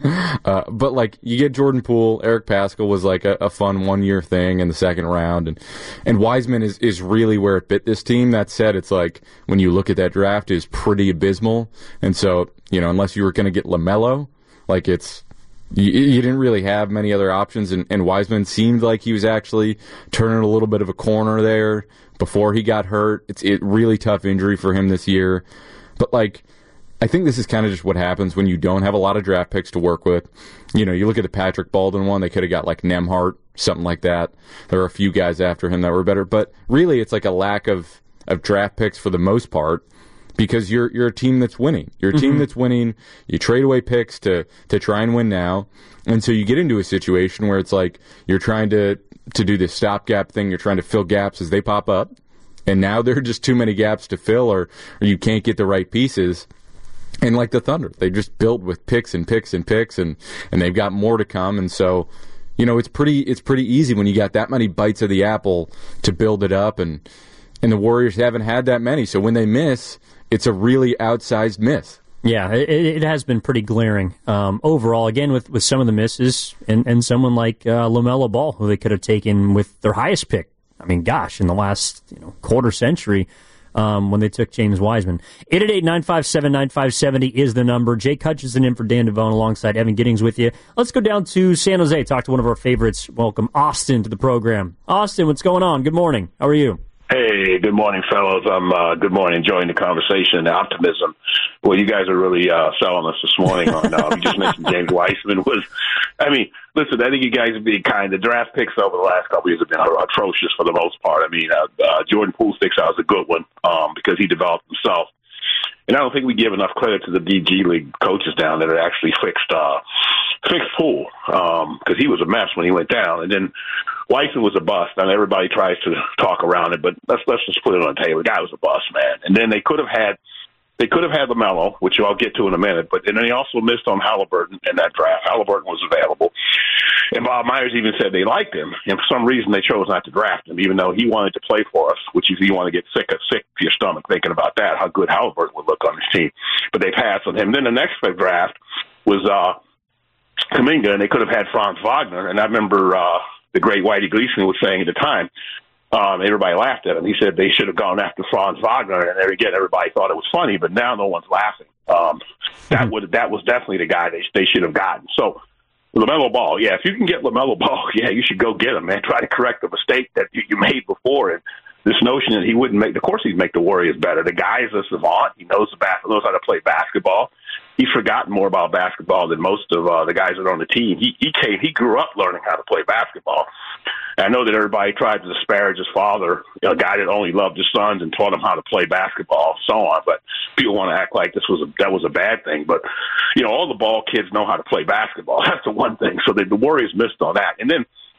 uh, but like you get Jordan Poole, Eric Paschall was like a, a fun one year thing in the second round, and and Wiseman is is really where it bit this team. That said, it's like when you look at that draft, is pretty abysmal, and so you know unless you were going to get LaMelo, like it's. You, you didn't really have many other options, and, and Wiseman seemed like he was actually turning a little bit of a corner there before he got hurt. It's a really tough injury for him this year. But, like, I think this is kind of just what happens when you don't have a lot of draft picks to work with. You know, you look at the Patrick Baldwin one, they could have got, like, Nembhard, something like that. There were a few guys after him that were better. But really, it's like a lack of, of draft picks for the most part. Because you're you're a team that's winning. You're a team mm-hmm. that's winning. You trade away picks to, to try and win now. And so you get into a situation where it's like you're trying to, to do this stopgap thing. You're trying to fill gaps as they pop up. And now there are just too many gaps to fill or, or you can't get the right pieces. And like the Thunder, they just built with picks and picks and picks, and, and they've got more to come. And so, you know, it's pretty it's pretty easy when you got that many bites of the apple to build it up. And, and the Warriors haven't had that many. So when they miss, it's a really outsized miss. Yeah, it, it has been pretty glaring um, overall. Again, with, with some of the misses, and, and someone like uh, LaMelo Ball, who they could have taken with their highest pick. I mean, gosh, in the last you know quarter century, um, when they took James Wiseman. eight eight eight, nine five seven, nine five seven zero is the number. Jake Hutchinson in for Dan Devone alongside Evan Giddings with you. Let's go down to San Jose, talk to one of our favorites. Welcome Austin to the program. Austin, what's going on? Good morning. How are you? Hey, good morning, fellows. I'm uh, good morning, enjoying the conversation and the optimism. Well, you guys are really uh, selling us this morning on. Uh, you just mentioned James Wiseman was. I mean, listen, I think you guys are being kind. The draft picks over the last couple of years have been atrocious for the most part. I mean, uh, uh, Jordan Poole sticks out as a good one um, because he developed himself. And I don't think we give enough credit to the D G League coaches down there that actually fixed uh, fixed Poole because um, he was a mess when he went down. And then Wiseman was a bust. I mean, everybody tries to talk around it, but let's let's just put it on the table. The guy was a bust, man. And then they could have had they could have had LaMelo, which I'll get to in a minute. But and then they also missed on Halliburton in that draft. Halliburton was available, and Bob Myers even said they liked him, and for some reason they chose not to draft him, even though he wanted to play for us. Which is you want to get sick sick to your stomach thinking about that, how good Halliburton would look on his team. But they passed on him. Then the next draft was uh, Kuminga, and they could have had Franz Wagner. And I remember uh, the great Whitey Gleason was saying at the time. Um, everybody laughed at him. He said they should have gone after Franz Wagner, and there again, everybody thought it was funny. But now no one's laughing. Um, that would that was definitely the guy they they should have gotten. So LaMelo Ball, yeah, if you can get LaMelo Ball, yeah, you should go get him, man. Try to correct the mistake that you, you made before, and this notion that he wouldn't make. Of course, he'd make the Warriors better. The guy's a savant. He knows the bas- knows how to play basketball. He's forgotten more about basketball than most of uh, the guys that are on the team. He he came, he grew up learning how to play basketball. And I know that everybody tried to disparage his father, you know, a guy that only loved his sons and taught him how to play basketball, so on. But people want to act like this was a, that was a bad thing. But you know, all the Ball kids know how to play basketball. That's the one thing. So the, the Warriors missed on that. And then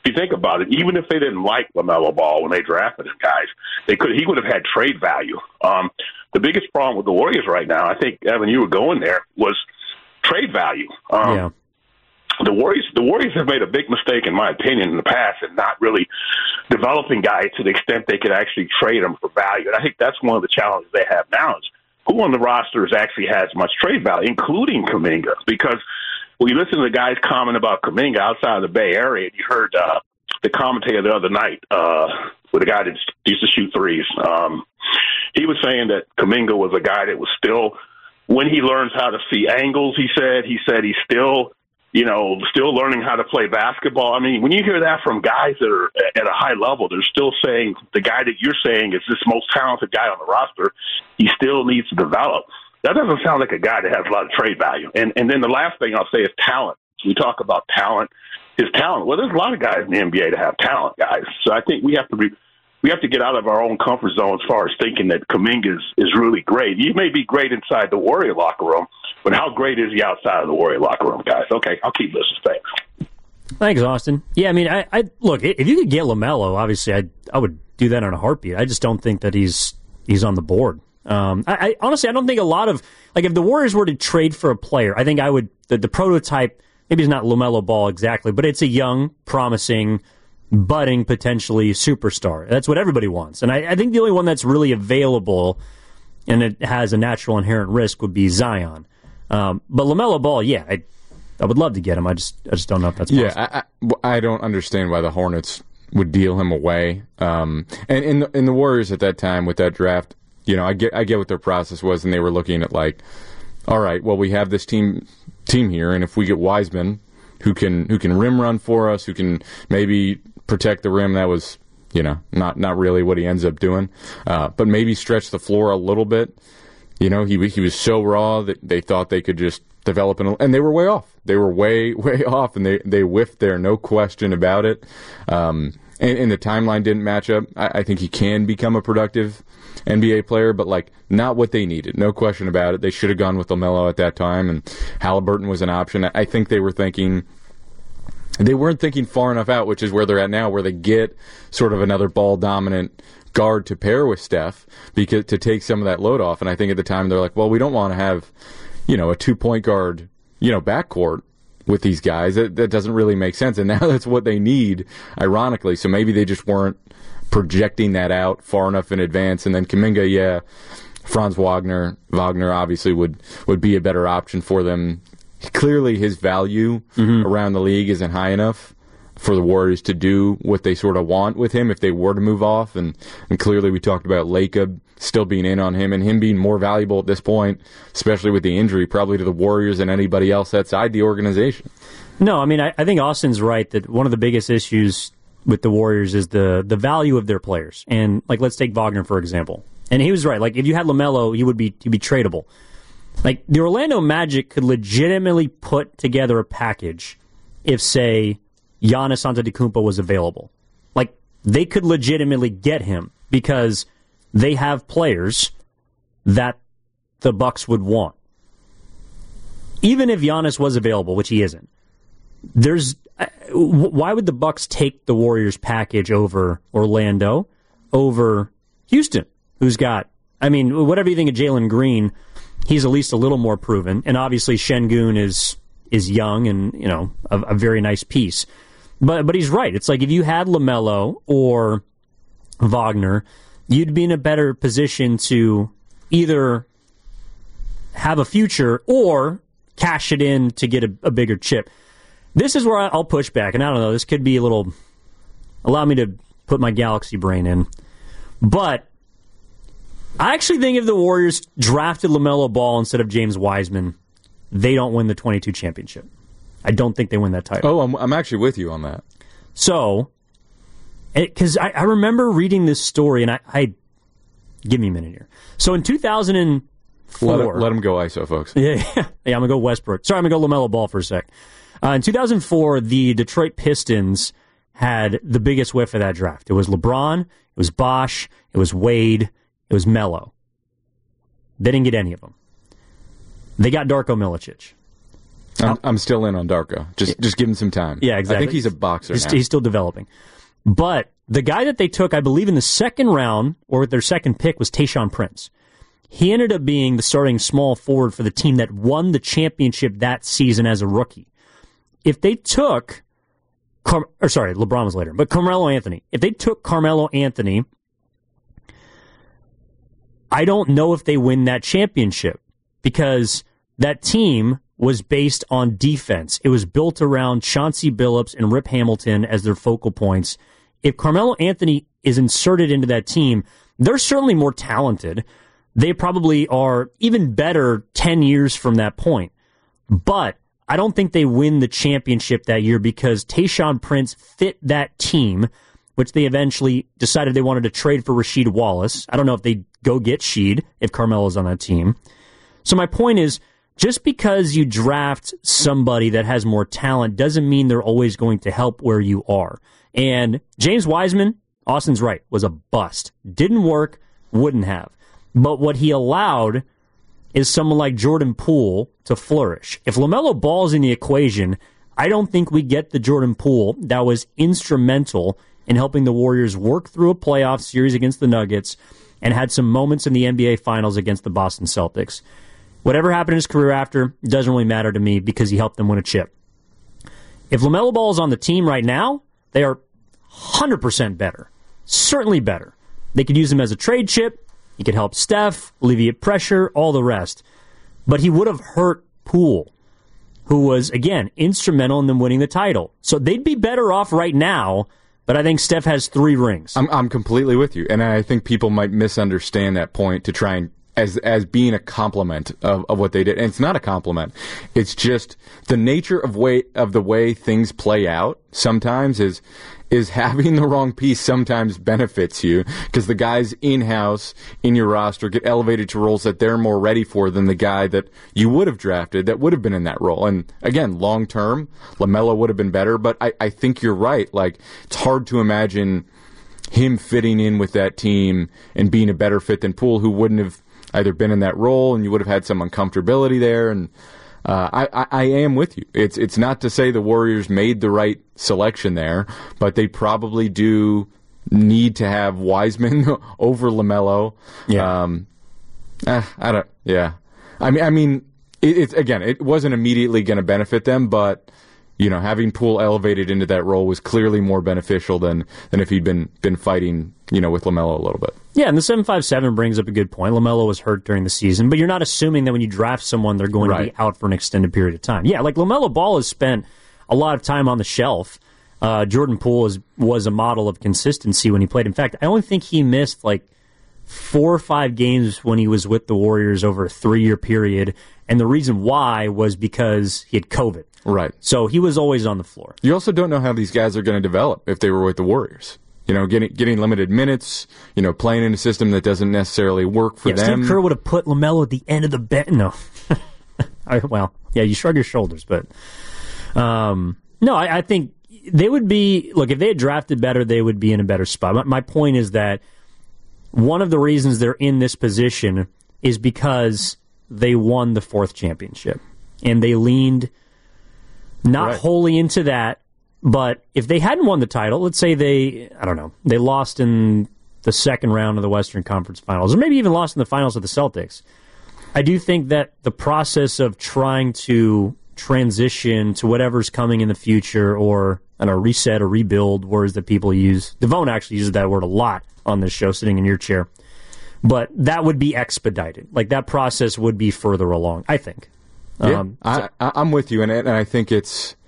if you think about it, even if they didn't like LaMelo Ball when they drafted him, guys, they could he would have had trade value. Um, the biggest problem with the Warriors right now, I think, Evan, you were going there, was trade value. Um, yeah. The Warriors, the Warriors have made a big mistake, in my opinion, in the past, in not really developing guys to the extent they could actually trade them for value. And I think that's one of the challenges they have now is who on the rosters actually has much trade value, including Kuminga. Because when you listen to the guys comment about Kuminga outside of the Bay Area, you heard uh, the commentator the other night uh, with a guy that used to shoot threes. Um, he was saying that Kuminga was a guy that was still, when he learns how to see angles, he said, he said he's still, you know, still learning how to play basketball. I mean, when you hear that from guys that are at a high level, they're still saying the guy that you're saying is this most talented guy on the roster, he still needs to develop. That doesn't sound like a guy that has a lot of trade value. And and then the last thing I'll say is talent. We talk about talent, his talent. Well, there's a lot of guys in the N B A that have talent, guys. So I think we have to be, we have to get out of our own comfort zone as far as thinking that Kuminga is, is really great. He may be great inside the Warrior locker room, but how great is he outside of the Warrior locker room, guys? Okay, I'll keep listening. Thanks. Thanks, Austin. Yeah, I mean, I, I look, if you could get LaMelo, obviously, I I would do that on a heartbeat. I just don't think that he's he's on the board. Um, I, I honestly, I don't think a lot of, like, if the Warriors were to trade for a player, I think I would, the, the prototype, maybe it's not LaMelo Ball exactly, but it's a young, promising, budding, potentially superstar. That's what everybody wants. And I, I think the only one that's really available and it has a natural inherent risk would be Zion. Um, but LaMelo Ball, yeah, I, I would love to get him. I just, I just don't know if that's possible. Yeah, I, I don't understand why the Hornets would deal him away. Um, and in the, in the Warriors at that time with that draft, you know, I get I get what their process was, and they were looking at like, all right, well, we have this team team here, and if we get Wiseman, who can who can rim run for us, who can maybe protect the rim, that was, you know, not not really what he ends up doing, uh, but maybe stretch the floor a little bit. You know, he he was so raw that they thought they could just develop, an, and they were way off. They were way way off, and they they whiffed there, no question about it. Um, and, and the timeline didn't match up. I, I think he can become a productive N B A player, but like not what they needed. No question about it. They should have gone with LaMelo at that time, and Halliburton was an option. I think they were thinking, they weren't thinking far enough out, which is where they're at now, where they get sort of another ball dominant guard to pair with Steph because to take some of that load off. And I think at the time they're like, well, we don't want to have, you know, a two point guard, you know, backcourt with these guys. That, that doesn't really make sense. And now that's what they need, ironically. So maybe they just weren't projecting that out far enough in advance. And then Kuminga, yeah, Franz Wagner, Wagner obviously would, would be a better option for them. Clearly his value mm-hmm. around the league isn't high enough for the Warriors to do what they sort of want with him if they were to move off. And, and clearly we talked about Lacob still being in on him and him being more valuable at this point, especially with the injury, probably to the Warriors and anybody else outside the organization. No, I mean, I, I think Austin's right that one of the biggest issues with the Warriors is the the value of their players. And, like, let's take Wagner, for example. And he was right. Like, if you had LaMelo, he would be he'd be tradable. Like, the Orlando Magic could legitimately put together a package if, say, Giannis Antetokounmpo was available. Like, they could legitimately get him because they have players that the Bucks would want. Even if Giannis was available, which he isn't, there's why would the Bucks take the Warriors package over Orlando, over Houston, who's got, I mean, whatever you think of Jalen Green, he's at least a little more proven, and obviously Şengün is is young and, you know, a, a very nice piece. But but he's right. It's like if you had LaMelo or Wagner, you'd be in a better position to either have a future or cash it in to get a, a bigger chip. This is where I'll push back, and I don't know, this could be a little, allow me to put my galaxy brain in. But I actually think if the Warriors drafted LaMelo Ball instead of James Wiseman, they don't win the twenty-two championship. I don't think they win that title. Oh, I'm, I'm actually with you on that. So, because I, I remember reading this story, and I, I, give me a minute here. So in two thousand four... Let, let him go I S O, folks. Yeah, yeah, yeah, I'm going to go Westbrook. Sorry, I'm going to go LaMelo Ball for a sec. Uh, in two thousand four, the Detroit Pistons had the biggest whiff of that draft. It was LeBron, it was Bosh, it was Wade, it was Melo. They didn't get any of them. They got Darko Milicic. I'm, I'm still in on Darko. Just just give him some time. Yeah, exactly. I think he's a boxer he's, now. he's still developing. But the guy that they took, I believe, in the second round, or with their second pick, was Tayshaun Prince. He ended up being the starting small forward for the team that won the championship that season as a rookie. If they took, Car- or sorry, LeBron was later, but Carmelo Anthony. If they took Carmelo Anthony, I don't know if they win that championship because that team was based on defense. It was built around Chauncey Billups and Rip Hamilton as their focal points. If Carmelo Anthony is inserted into that team, they're certainly more talented. They probably are even better ten years from that point. But I don't think they win the championship that year because Tayshaun Prince fit that team, which they eventually decided they wanted to trade for Rasheed Wallace. I don't know if they'd go get Sheed if Carmelo's on that team. So my point is, just because you draft somebody that has more talent doesn't mean they're always going to help where you are. And James Wiseman, Austin's right, was a bust. Didn't work, wouldn't have. But what he allowed is someone like Jordan Poole to flourish. If LaMelo Ball's in the equation, I don't think we get the Jordan Poole that was instrumental in helping the Warriors work through a playoff series against the Nuggets and had some moments in the N B A Finals against the Boston Celtics. Whatever happened in his career after doesn't really matter to me because he helped them win a chip. If LaMelo Ball is on the team right now, they are one hundred percent better. Certainly better. They could use him as a trade chip. He could help Steph, alleviate pressure, all the rest. But he would have hurt Poole, who was, again, instrumental in them winning the title. So they'd be better off right now, but I think Steph has three rings. I'm, I'm completely with you, and I think people might misunderstand that point to try and as as being a compliment of, of what they did. And it's not a compliment. It's just the nature of way of the way things play out sometimes is is having the wrong piece sometimes benefits you because the guys in-house in your roster get elevated to roles that they're more ready for than the guy that you would have drafted that would have been in that role. And again, long-term, LaMelo would have been better, but I, I think you're right. Like, it's hard to imagine him fitting in with that team and being a better fit than Poole, who wouldn't have either been in that role and you would have had some uncomfortability there. And uh, I, I, I am with you. It's it's not to say the Warriors made the right selection there, but they probably do need to have Wiseman over LaMelo. Yeah. Um, eh, I don't. Yeah. I mean, I mean, it, it's again, it wasn't immediately going to benefit them, but you know, having Poole elevated into that role was clearly more beneficial than than if he'd been been fighting, you know, with LaMelo a little bit. Yeah, and the seven five seven brings up a good point. LaMelo was hurt during the season, but you're not assuming that when you draft someone, they're going right. to be out for an extended period of time. Yeah, like LaMelo Ball has spent a lot of time on the shelf. Uh, Jordan Poole is, was a model of consistency when he played. In fact, I only think he missed like four or five games when he was with the Warriors over a three-year period, and the reason why was because he had COVID. Right. So he was always on the floor. You also don't know how these guys are going to develop if they were with the Warriors. You know, getting getting limited minutes, you know, playing in a system that doesn't necessarily work for yeah, them. Steve Kerr would have put LaMelo at the end of the bench. No. I, well, yeah, you shrug your shoulders, but um, no, I, I think they would be, look, if they had drafted better, they would be in a better spot. My, my point is that one of the reasons they're in this position is because they won the fourth championship, and they leaned not right. wholly into that. But if they hadn't won the title, let's say they, I don't know, they lost in the second round of the Western Conference Finals, or maybe even lost in the finals of the Celtics, I do think that the process of trying to transition to whatever's coming in the future, or, I don't know, reset or rebuild, words that people use. Devone actually uses that word a lot on this show, sitting in your chair. But that would be expedited. Like, that process would be further along, I think. Yeah, um, I, I, I'm with you, and, and I think it's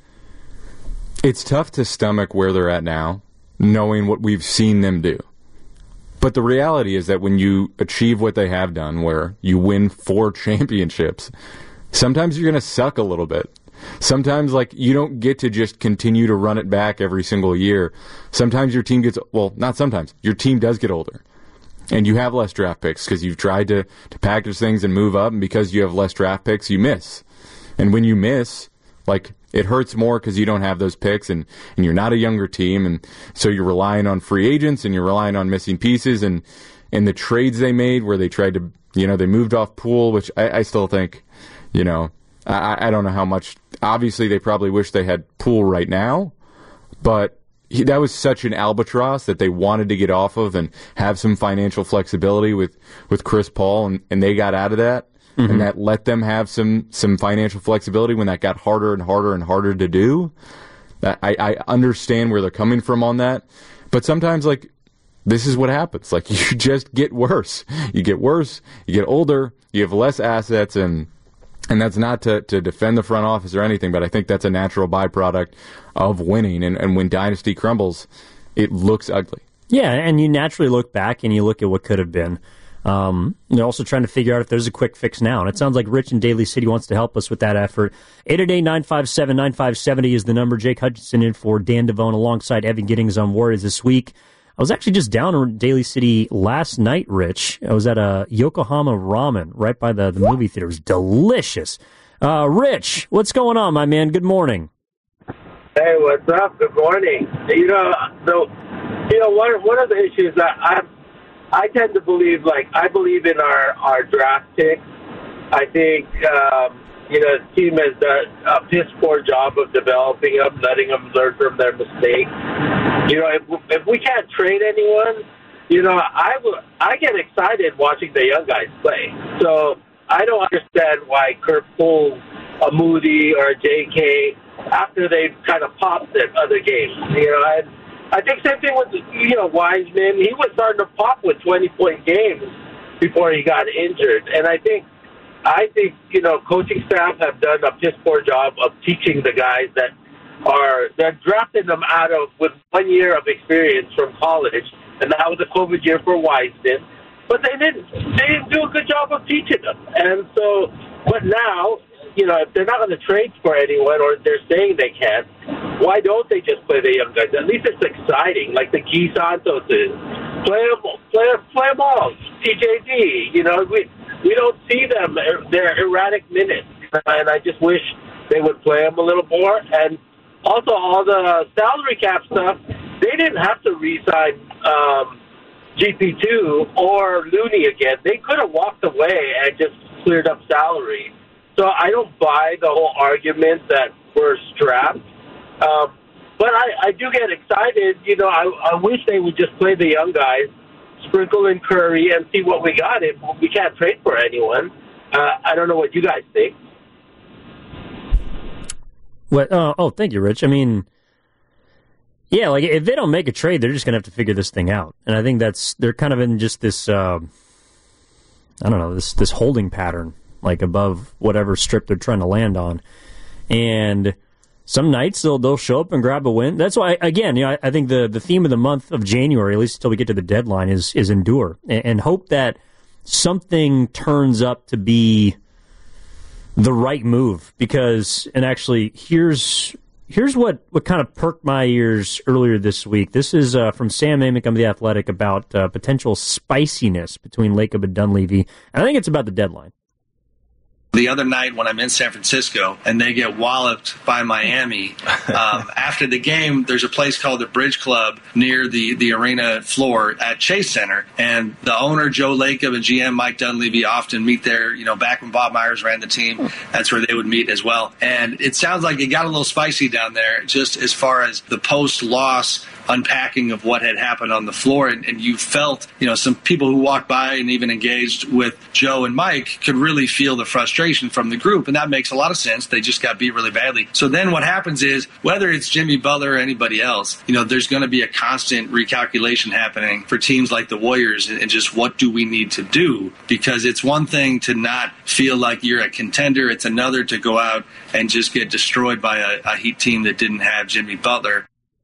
it's tough to stomach where they're at now, knowing what we've seen them do. But the reality is that when you achieve what they have done, where you win four championships, sometimes you're going to suck a little bit. Sometimes, like, you don't get to just continue to run it back every single year. Sometimes your team gets, well, not sometimes, your team does get older. And you have less draft picks because you've tried to, to package things and move up, and because you have less draft picks, you miss. And when you miss, like, it hurts more because you don't have those picks, and, and you're not a younger team, and so you're relying on free agents, and you're relying on missing pieces, and, and the trades they made where they tried to, you know, they moved off Poole, which I, I still think, you know, I, I don't know how much. Obviously, they probably wish they had Poole right now, but he, that was such an albatross that they wanted to get off of and have some financial flexibility with, with Chris Paul, and, and they got out of that, mm-hmm. and that let them have some, some financial flexibility when that got harder and harder and harder to do. I, I understand where they're coming from on that, but sometimes, like, this is what happens. Like, you just get worse. You get worse, you get older, you have less assets, and and that's not to, to defend the front office or anything, but I think that's a natural byproduct of winning. And, and when dynasty crumbles, it looks ugly. Yeah, and you naturally look back and you look at what could have been. Um, they're also trying to figure out if there's a quick fix now. And it sounds like Rich in Daly City wants to help us with that effort. eight eight eight, nine five seven, nine five seven zero is the number. Jake Hutchinson in for Dan Devone alongside Evan Giddings on Warriors this week. I was actually just down in Daly City last night, Rich. I was at a Yokohama Ramen right by the, the movie theater. It was delicious. Uh, Rich, what's going on, my man? Good morning. Hey, what's up? Good morning. You know, so, you know, one, one of the issues that I I tend to believe, like, I believe in our, our draft picks. I think, um, you know, the team has done a piss-poor job of developing them, letting them learn from their mistakes. You know, if, if we can't trade anyone, you know, I, I get excited watching the young guys play. So I don't understand why Kurt pulls a Moody or a J K after they've kind of popped at other games. You know, I, I think same thing with, you know, Wiseman. He was starting to pop with twenty-point games before he got injured. And I think, I think, you know, coaching staff have done a piss poor job of teaching the guys that are, they're drafting them out of with one year of experience from college, and that was a COVID year for Wiseman. But they didn't, they didn't do a good job of teaching them. And so, but now, you know, if they're not going to trade for anyone, or they're saying they can't, why don't they just play the young guys? At least it's exciting, like the Key Santos is. Play them, play, play them all. T J D, you know, we we don't see them. They're erratic minutes, and I just wish they would play them a little more. And also, all the salary cap stuff, they didn't have to re-sign um, G P two or Looney again. They could have walked away and just cleared up salary. So I don't buy the whole argument that we're strapped. Um, but I, I do get excited. You know, I, I wish they would just play the young guys, sprinkle in Curry, and see what we got. If we can't trade for anyone, uh, I don't know what you guys think. What? Uh, oh, thank you, Rich. I mean, yeah, like if they don't make a trade, they're just gonna have to figure this thing out. And I think that's they're kind of in just this, uh, I don't know, this this holding pattern, like above whatever strip they're trying to land on. And some nights they'll they'll show up and grab a win. That's why, again, you know, I, I think the, the theme of the month of January, at least until we get to the deadline, is is endure and, and hope that something turns up to be the right move. Because, and actually, here's here's what, what kind of perked my ears earlier this week. This is uh, from Sam Amick of The Athletic about uh, potential spiciness between Lacob and Dunleavy. And I think it's about the deadline. The other night when I'm in San Francisco and they get walloped by Miami, um, after the game, there's a place called the Bridge Club near the, the arena floor at Chase Center. And the owner, Joe Lacob, and G M Mike Dunleavy often meet there. You know, back when Bob Myers ran the team, that's where they would meet as well. And it sounds like it got a little spicy down there just as far as the post-loss unpacking of what had happened on the floor. And, and you felt, you know, some people who walked by and even engaged with Joe and Mike could really feel the frustration from the group. And that makes a lot of sense. They just got beat really badly. So then what happens is, whether it's Jimmy Butler or anybody else, you know, there's going to be a constant recalculation happening for teams like the Warriors, and just what do we need to do? Because it's one thing to not feel like you're a contender. It's another to go out and just get destroyed by a, a Heat team that didn't have Jimmy Butler.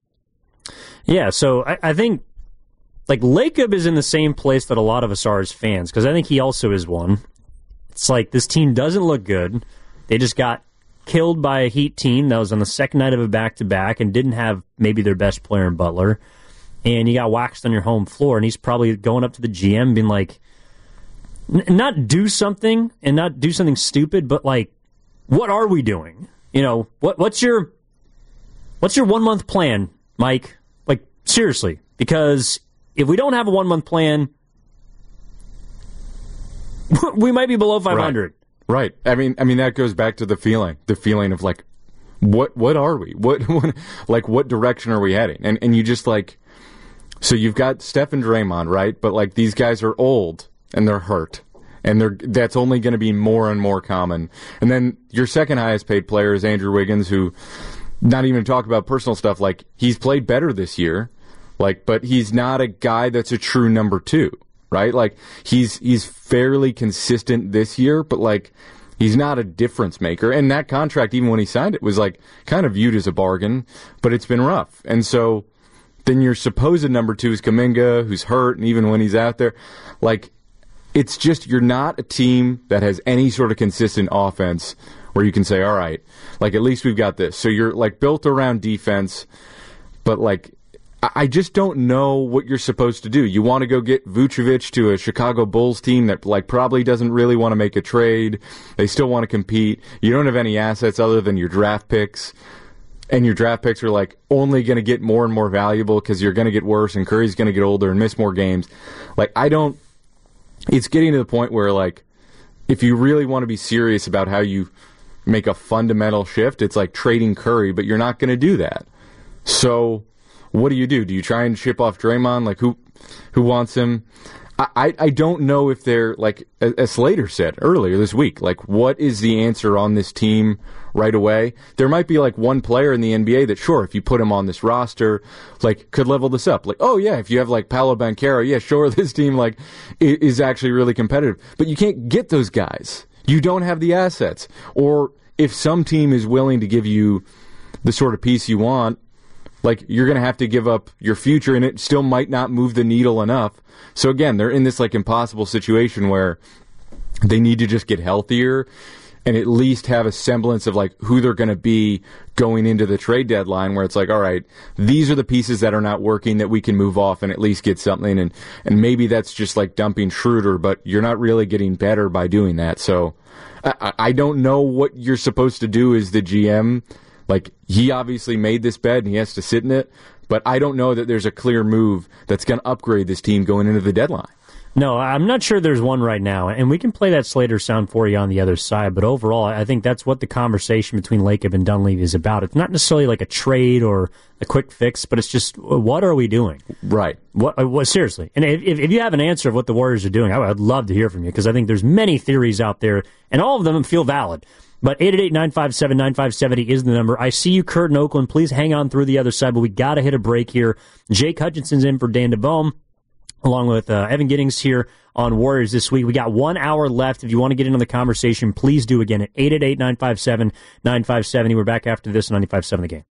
Yeah, so I, I think, like, Lacob is in the same place that a lot of us are as fans, because I think he also is one. It's like, this team doesn't look good. They just got killed by a Heat team that was on the second night of a back-to-back and didn't have maybe their best player in Butler. And you got waxed on your home floor, and he's probably going up to the G M being like, n- not do something, and not do something stupid, but, like, what are we doing? You know, what what's your what's your one-month plan, Mike? Seriously, because if we don't have a one-month plan, we might be below five hundred. Right. I mean, I mean that goes back to the feeling, the feeling of like, what, what are we? What, what like, what direction are we heading? And and you just like, so you've got Steph and Draymond, right? But like these guys are old and they're hurt, and they're that's only going to be more and more common. And then your second highest paid player is Andrew Wiggins, who, not even talk about personal stuff, like he's played better this year, like, but he's not a guy that's a true number two. Right? Like, he's he's fairly consistent this year, but, like, he's not a difference maker. And that contract, even when he signed it, was, like, kind of viewed as a bargain, but it's been rough. And so then your supposed number two is Kuminga, who's hurt, and even when he's out there, like, it's just you're not a team that has any sort of consistent offense where you can say, all right, like, at least we've got this. So you're, like, built around defense, but, like, I just don't know what you're supposed to do. You want to go get Vucevic to a Chicago Bulls team that like probably doesn't really want to make a trade. They still want to compete. You don't have any assets other than your draft picks. And your draft picks are like only going to get more and more valuable because you're going to get worse and Curry's going to get older and miss more games. Like, I don't, it's getting to the point where like, if you really want to be serious about how you make a fundamental shift, it's like trading Curry, but you're not going to do that. So, what do you do? Do you try and ship off Draymond? Like, who who wants him? I, I, I don't know if they're, like, as Slater said earlier this week, like, what is the answer on this team right away? There might be, like, one player in the N B A that, sure, if you put him on this roster, like, could level this up. Like, oh, yeah, if you have, like, Paolo Banchero, yeah, sure, this team, like, is actually really competitive. But you can't get those guys. You don't have the assets. Or if some team is willing to give you the sort of piece you want, like, you're going to have to give up your future, and it still might not move the needle enough. So, again, they're in this, like, impossible situation where they need to just get healthier and at least have a semblance of, like, who they're going to be going into the trade deadline, where it's like, all right, these are the pieces that are not working that we can move off and at least get something. And, and maybe that's just, like, dumping Schroeder, but you're not really getting better by doing that. So I, I don't know what you're supposed to do as the G M. Like, he obviously made this bed and he has to sit in it, but I don't know that there's a clear move that's going to upgrade this team going into the deadline. No, I'm not sure there's one right now, and we can play that Slater sound for you on the other side, but overall, I think that's what the conversation between Lacob and Dunleavy is about. It's not necessarily like a trade or a quick fix, but it's just, what are we doing? Right. What? what seriously. And if, if you have an answer of what the Warriors are doing, I would love to hear from you, because I think there's many theories out there, and all of them feel valid. But eight eight eight, nine five seven, nine five seven zero is the number. I see you, Kurt in Oakland. Please hang on through the other side, but we got to hit a break here. Jake Hutchinson's in for Dan DeBome, along with uh, Evan Giddings here on Warriors This Week. We got one hour left. If you want to get in on the conversation, please do again at eight eight eight, nine five seven, nine five seven zero. We're back after this on ninety-five point seven The Game.